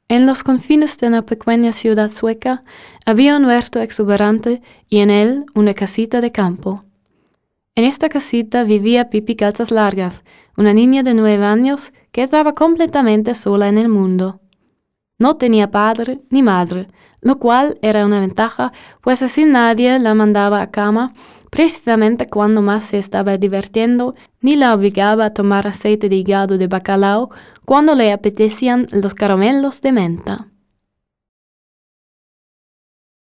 En los confines de una pequeña ciudad sueca había un huerto exuberante y en él una casita de campo. En esta casita vivía Pipi Calzas Largas, una niña de 9 años que estaba completamente sola en el mundo. No tenía padre ni madre, lo cual era una ventaja, pues así nadie la mandaba a cama precisamente cuando más se estaba divirtiendo, ni la obligaba a tomar aceite de hígado de bacalao cuando le apetecían los caramelos de menta.